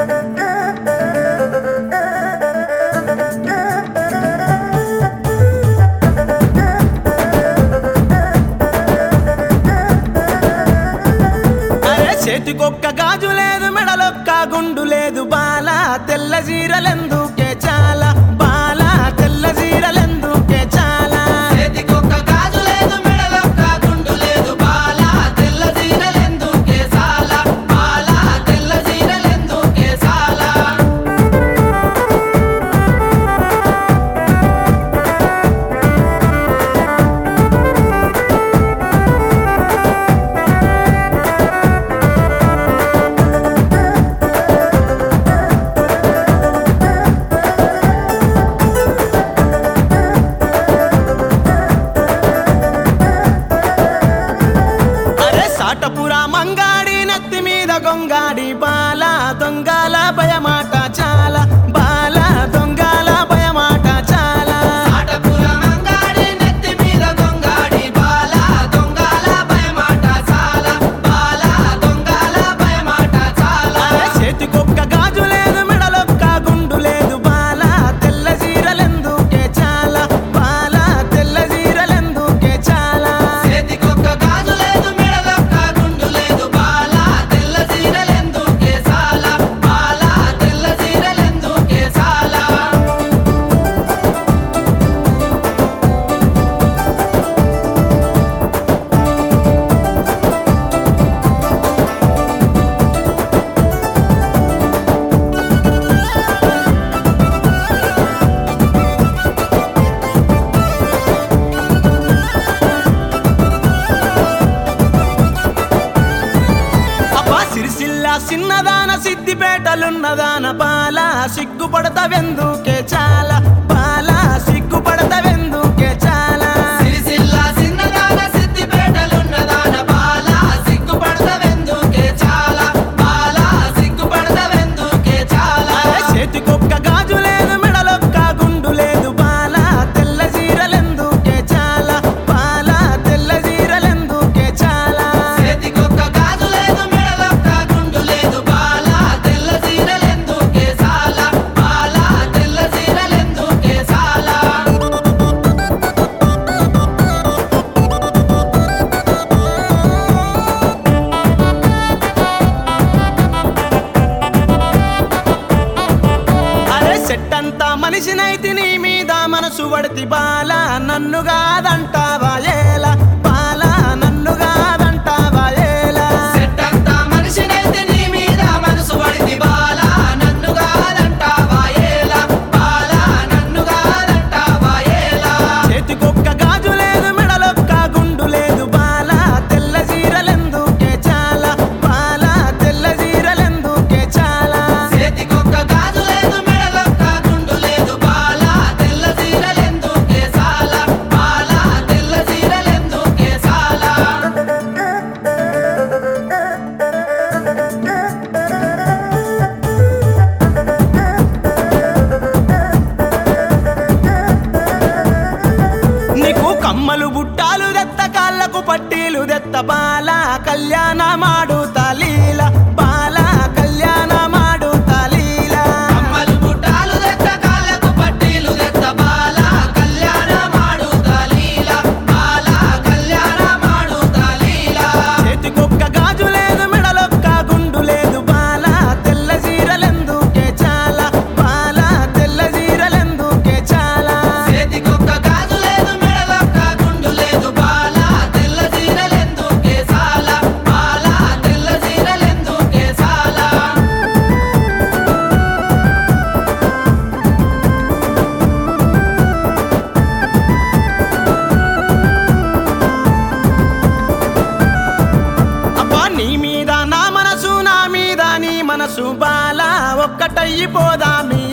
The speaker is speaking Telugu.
చేతికొక్క గాజు లేదు మెడలొక్క గుండు లేదు బాల తెల్ల జీరలెందుకే చాలా బాల తెల్ల జీరలెందుకే చాలా చేతికొక్క గాజు లేదు మెడలొక్క గుండు లేదు బాల తెల్ల జీరలెందుకే చాలా బాల తెల్ల జీరలెందుకే చాలా సాటపురా మంగాడి నెత్తి మీద గొంగాడి బాల దొంగల భయమాట చాలా బాల దొంగల భయమాట చాలా ఆటపుర మంగాడి నెత్తి మీద గొంగాడి బాల దొంగల భయమాట చాలా బాల దొంగల భయమాట చాలా చేతికొక్క గాజు లేదు మెడలొక్క గుండు లేదు బాల తెల్ల జీరలెందుకే చాలా బాల తెల్ల జీరలెందుకే చాలా చేతికొక్క గాజు లేదు మెడలొక్క గుండు లేదు బాల తెల్ల జీరలెందుకే చాలా బాల తెల్ల జీరలెందుకే చాలా అబ్బా సిరిసిల్ల సిన్నదాన సిద్దిపేటలున్నదాన బాల సిగ్గుపడతావెందుకే చాలా బాల సిగ్గుపడతావెందుకే చాలా సిరిసిల్ల సిన్నదాన సిద్దిపేటలున్నదాన బాల సిగ్గుపడతావెందుకే చాలా బాల సిగ్గుపడతావెందుకే చాలా చేతికొక్క గాజు లేదు మెడలొక్క గుండు లేదు బాల తెల్ల జీరలెందుకే చాలా బాల తెల్ల జీరలెందుకే చాలా చేతికొక్క గాజు లేదు మెడలొక్క గుండు లేదు బాల తెల్ల జీరలెందుకే చాలా బాల తెల్ల జీరలెందుకే చాలా అరే సెట్టంతా మనిషినైతి నీ మీద మనసు పడితి బాల నన్ను కాదంటావా ఏలా బాల నన్ను కాదంటావా ఏలా సెట్టంతా మనిషినైతే నీ మీద మనసు పడింది బాల నన్ను కాదంటావా ఏలా బాల నన్ను కాదంటావా ఏలా చేతికొక్క గాజు లేదు మెడలొక్క గుండు లేదు బాల తెల్ల జీరలెందుకే చాలా బాల తెల్ల జీరలెందుకే చాలా చేతికొక్క గాజు లేదు మెడలొక్క గుండు లేదు బాల తెల్ల జీరలెందుకే చాలా బాల తెల్ల జీరలెందుకే చాలా నీకు కమ్మలు బుట్టాలు దెత్త కాళ్ళకు పట్టీలు దెత్త బాల కళ్యాణ మాడు తలీల బాల కళ్యాణ మాడు తలీల కమ్మలు బుట్టాలు దెత్త కాళ్ళకు పట్టీలు దెత్త బాల కళ్యాణ మాడు తలీల బాల కళ్యాణ మాడు తలీల చేతికొక్క గాజు లేదు మెడలొక్క గుండు లేదు బాల తెల్ల జీరలెందుకే చాలా బాల తెల్ల జీరలెందుకే చాలా చేతికొక్క గాజు లేదు మెడలొక్క గుండు లేదు బాల తెల్ల జీరలెందుకే చాలా బాల తెల్ల జీరలెందుకే చాలా అబ్బా నీ మీద నా మనసు నా మీద నీ మనసు బాల ఒక్కటయ్యిపోదామి